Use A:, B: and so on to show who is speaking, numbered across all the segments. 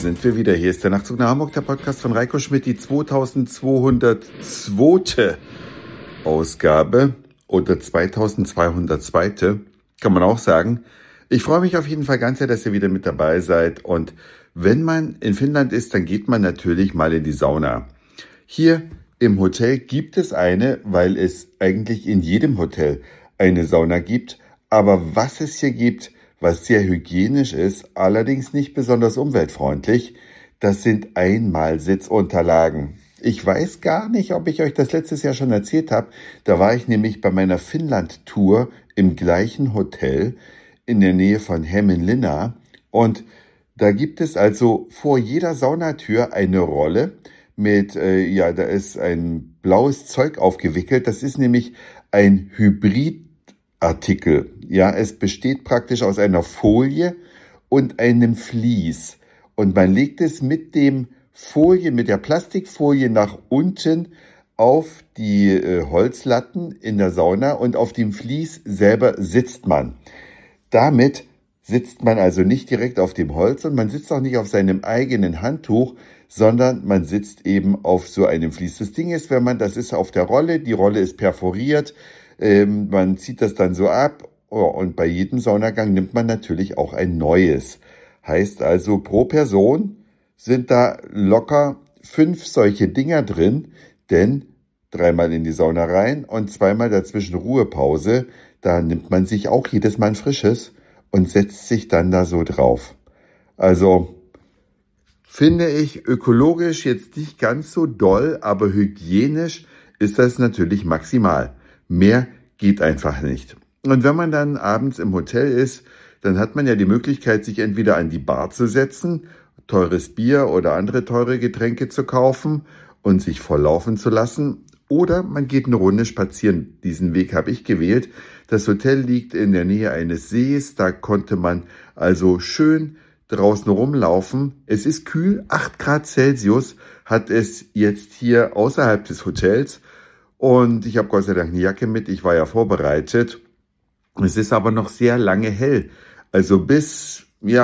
A: sind wir wieder. Hier ist der Nachtzug nach Hamburg, der Podcast von Reiko Schmidt, die 2202. Ausgabe oder 2202. Kann man auch sagen. Ich freue mich auf jeden Fall ganz sehr, dass ihr wieder mit dabei seid. Und wenn man in Finnland ist, dann geht man natürlich mal in die Sauna. Hier im Hotel gibt es eine, weil es eigentlich in jedem Hotel eine Sauna gibt. Aber was es hier gibt, was sehr hygienisch ist, allerdings nicht besonders umweltfreundlich, das sind Einmalsitzunterlagen. Ich weiß gar nicht, ob ich euch das letztes Jahr schon erzählt habe. Da war ich nämlich bei meiner Finnland-Tour im gleichen Hotel in der Nähe von Hämeenlinna. Und da gibt es also vor jeder Saunatür eine Rolle mit, da ist ein blaues Zeug aufgewickelt. Das ist nämlich ein Hybridartikel. Ja, es besteht praktisch aus einer Folie und einem Vlies. Und man legt es mit der Plastikfolie nach unten auf die Holzlatten in der Sauna und auf dem Vlies selber sitzt man. Damit sitzt man also nicht direkt auf dem Holz und man sitzt auch nicht auf seinem eigenen Handtuch, sondern man sitzt eben auf so einem Vlies. Das Ding ist, das ist auf der Rolle, die Rolle ist perforiert, man zieht das dann so ab und bei jedem Saunagang nimmt man natürlich auch ein neues. Heißt also, pro Person sind da locker 5 solche Dinger drin, denn 3-mal in die Sauna rein und 2-mal dazwischen Ruhepause. Da nimmt man sich auch jedes Mal ein frisches und setzt sich dann da so drauf. Also finde ich ökologisch jetzt nicht ganz so doll, aber hygienisch ist das natürlich maximal. Mehr geht einfach nicht. Und wenn man dann abends im Hotel ist, dann hat man ja die Möglichkeit, sich entweder an die Bar zu setzen, teures Bier oder andere teure Getränke zu kaufen und sich volllaufen zu lassen. Oder man geht eine Runde spazieren. Diesen Weg habe ich gewählt. Das Hotel liegt in der Nähe eines Sees. Da konnte man also schön draußen rumlaufen. Es ist kühl, 8 Grad Celsius hat es jetzt hier außerhalb des Hotels. Und ich habe Gott sei Dank eine Jacke mit. Ich war ja vorbereitet. Es ist aber noch sehr lange hell. Also bis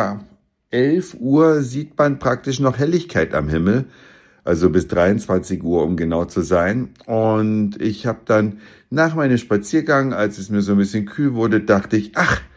A: 11 Uhr sieht man praktisch noch Helligkeit am Himmel. Also bis 23 Uhr, um genau zu sein. Und ich habe dann nach meinem Spaziergang, als es mir so ein bisschen kühl wurde, dachte ich,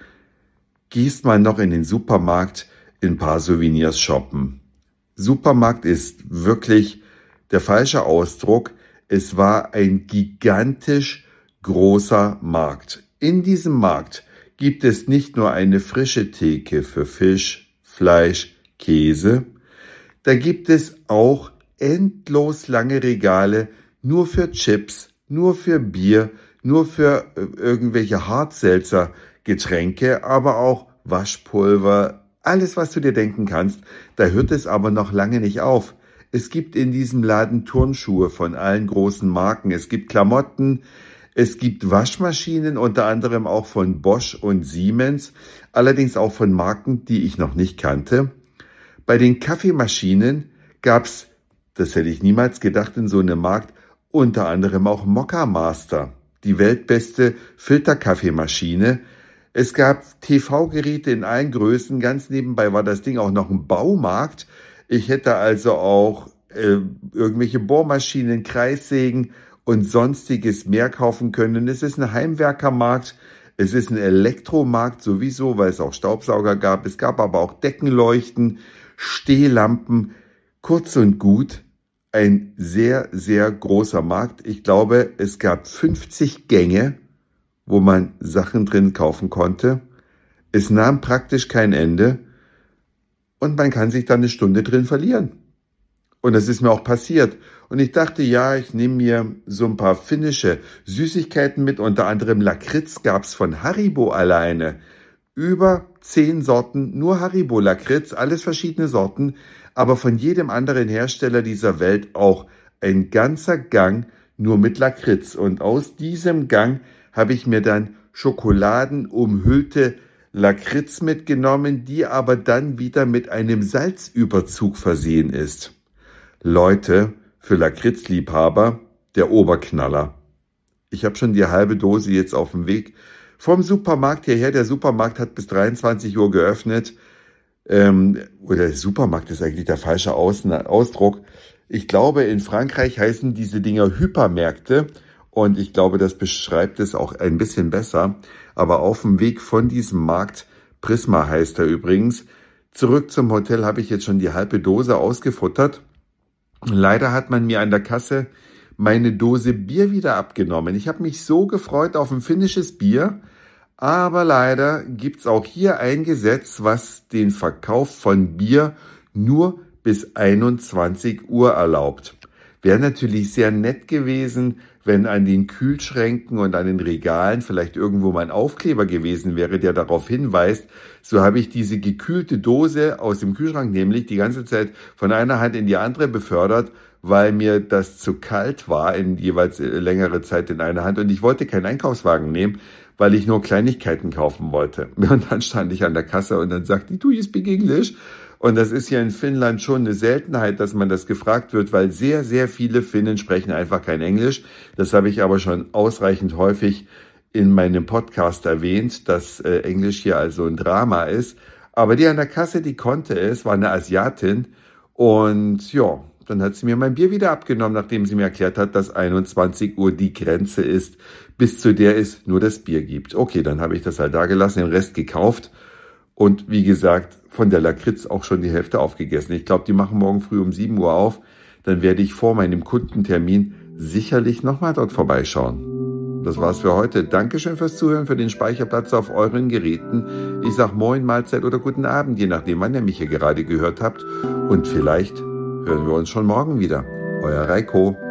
A: gehst mal noch in den Supermarkt ein paar Souvenirs shoppen. Supermarkt ist wirklich der falsche Ausdruck. Es war ein gigantisch großer Markt. In diesem Markt gibt es nicht nur eine frische Theke für Fisch, Fleisch, Käse. Da gibt es auch endlos lange Regale nur für Chips, nur für Bier, nur für irgendwelche Hartselzer-Getränke, aber auch Waschpulver, alles, was du dir denken kannst. Da hört es aber noch lange nicht auf. Es gibt in diesem Laden Turnschuhe von allen großen Marken. Es gibt Klamotten, es gibt Waschmaschinen, unter anderem auch von Bosch und Siemens, allerdings auch von Marken, die ich noch nicht kannte. Bei den Kaffeemaschinen gab's, das hätte ich niemals gedacht in so einem Markt, unter anderem auch Mokka Master, die weltbeste Filterkaffeemaschine. Es gab TV-Geräte in allen Größen, ganz nebenbei war das Ding auch noch ein Baumarkt. Ich hätte also auch irgendwelche Bohrmaschinen, Kreissägen und sonstiges mehr kaufen können. Es ist ein Heimwerkermarkt, es ist ein Elektromarkt sowieso, weil es auch Staubsauger gab. Es gab aber auch Deckenleuchten, Stehlampen, kurz und gut, ein sehr, sehr großer Markt. Ich glaube, es gab 50 Gänge, wo man Sachen drin kaufen konnte. Es nahm praktisch kein Ende und man kann sich da eine Stunde drin verlieren. Und das ist mir auch passiert. Und ich dachte, ich nehme mir so ein paar finnische Süßigkeiten mit. Unter anderem Lakritz gab's von Haribo alleine. Über 10 Sorten, nur Haribo Lakritz, alles verschiedene Sorten. Aber von jedem anderen Hersteller dieser Welt auch ein ganzer Gang nur mit Lakritz. Und aus diesem Gang habe ich mir dann schokoladenumhüllte Lakritz mitgenommen, die aber dann wieder mit einem Salzüberzug versehen ist. Leute, für Lakritzliebhaber der Oberknaller. Ich habe schon die halbe Dose jetzt auf dem Weg vom Supermarkt hierher. Der Supermarkt hat bis 23 Uhr geöffnet. Oder Supermarkt ist eigentlich der falsche Ausdruck. Ich glaube, in Frankreich heißen diese Dinger Hypermärkte und ich glaube, das beschreibt es auch ein bisschen besser. Aber auf dem Weg von diesem Markt, Prisma heißt er übrigens, zurück zum Hotel habe ich jetzt schon die halbe Dose ausgefuttert. Leider hat man mir an der Kasse meine Dose Bier wieder abgenommen. Ich habe mich so gefreut auf ein finnisches Bier, aber leider gibt's auch hier ein Gesetz, was den Verkauf von Bier nur bis 21 Uhr erlaubt. Wäre natürlich sehr nett gewesen, wenn an den Kühlschränken und an den Regalen vielleicht irgendwo mal ein Aufkleber gewesen wäre, der darauf hinweist. So habe ich diese gekühlte Dose aus dem Kühlschrank nämlich die ganze Zeit von einer Hand in die andere befördert, weil mir das zu kalt war in jeweils längere Zeit in einer Hand und ich wollte keinen Einkaufswagen nehmen, weil ich nur Kleinigkeiten kaufen wollte. Und dann stand ich an der Kasse und dann sagte die, do you speak English? Und das ist ja in Finnland schon eine Seltenheit, dass man das gefragt wird, weil sehr, sehr viele Finnen sprechen einfach kein Englisch. Das habe ich aber schon ausreichend häufig in meinem Podcast erwähnt, dass Englisch hier also ein Drama ist. Aber die an der Kasse, die konnte es, war eine Asiatin. Und ja, dann hat sie mir mein Bier wieder abgenommen, nachdem sie mir erklärt hat, dass 21 Uhr die Grenze ist, bis zu der es nur das Bier gibt. Okay, dann habe ich das halt da gelassen, den Rest gekauft. Und wie gesagt, von der Lakritz auch schon die Hälfte aufgegessen. Ich glaube, die machen morgen früh um 7 Uhr auf. Dann werde ich vor meinem Kundentermin sicherlich nochmal dort vorbeischauen. Das war's für heute. Dankeschön fürs Zuhören, für den Speicherplatz auf euren Geräten. Ich sag Moin, Mahlzeit oder guten Abend, je nachdem, wann ihr mich hier gerade gehört habt. Und vielleicht hören wir uns schon morgen wieder. Euer Reiko.